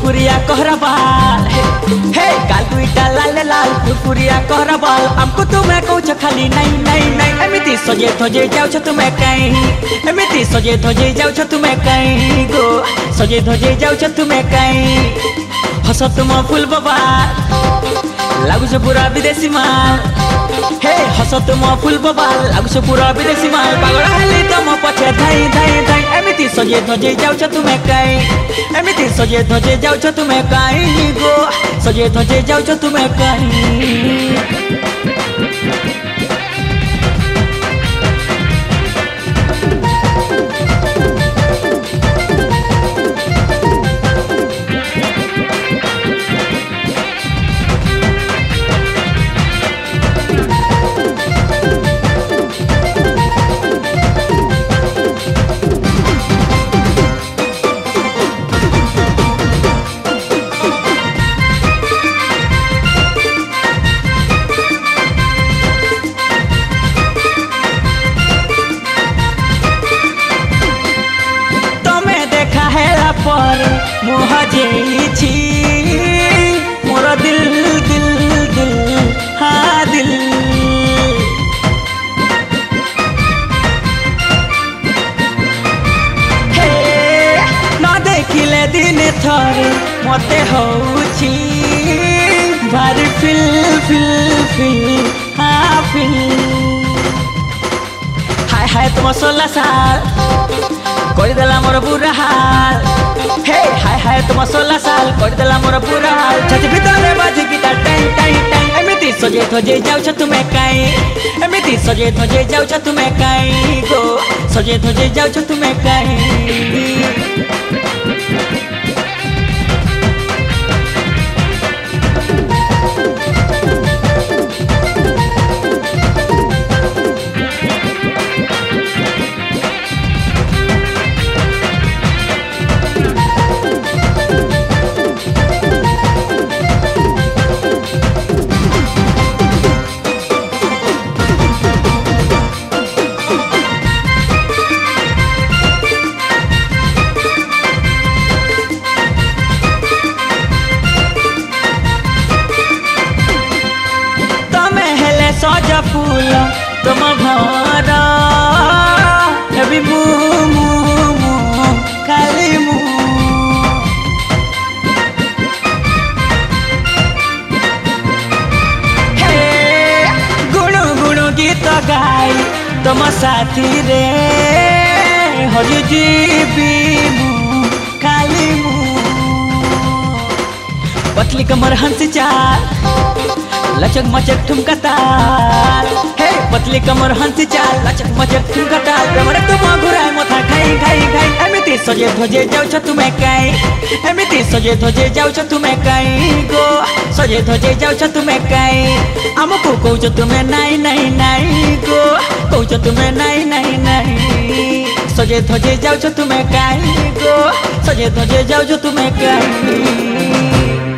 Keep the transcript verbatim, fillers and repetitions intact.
फुरफुरिया कहरा बाल हे गाल दुईटा लाल लाल फुरफुरिया कहरा बाल हमको तुम्हें कौच खाली नहीं नहीं नहीं एमिति सजे धजे जाऊ तुम्हें कहीं एमिति सजे धजे जाऊ तुम्हें कहीं गो सजे धजे जाऊ तुम्हें कहीं हस तुम फूल बाबा लागू से पूरा विदेशी माल हे हस तुम फूल बाबा लागू से पूरा विदेशी माल पागल हेली तुम पछे धाई धाई धाई एमिति सजे धजे जाऊ तुम्हें कहीं एमिति सजे धजे जाऊ तुम्हें कहीं गो सजे धजे जाऊ तुम्हें कहीं पर मुझे मोरा दिल दिल दिल हाँ दिल हे न देखिले दिन थरे मते होउछि भारी फिल फिल फिल हाँ फिल हाय हाय तुम सोलह साल कर देला मोर बुरा हाल हे हाय हाय तुम सोलह साल कर देला मोर बुरा हाल छाती भीतर बाजी गिटार टाइम टाइम टाइम एमिति सजे धजे जाऊ तुम्हें कहीं एमिति सजे धजे जाऊ तुम्हें कहीं गो सजे धजे जाऊ तुम्हें कहीं सजा फूल तुम भर अभी मुँह मुँह मुँह खाली मुँह हे गुणु गुणु गीत गाई तुम साथी रे हरि जीवी मुँह खाली मुँह पतली कमर हंसी चाल लचक मचक ठुमका ताल हे पतली कमर हंसी चाल लचक मचक ठुमका ताल प्रेमरे तुम घुराए मथा खाई खाई खाई एमिति सजे धजे जाऊ तुम्हें कहीं एमिति सजे धजे जाऊ तुम्हें कहीं गो सजे धजे जाऊ तुम्हें कहीं हमको कौच तुम्हें नहीं नहीं नहीं गो कौच तुम्हें नहीं नहीं नहीं सजे धजे जाऊ तुम्हें कहीं गो सजे धजे जाऊ तुम्हें कहीं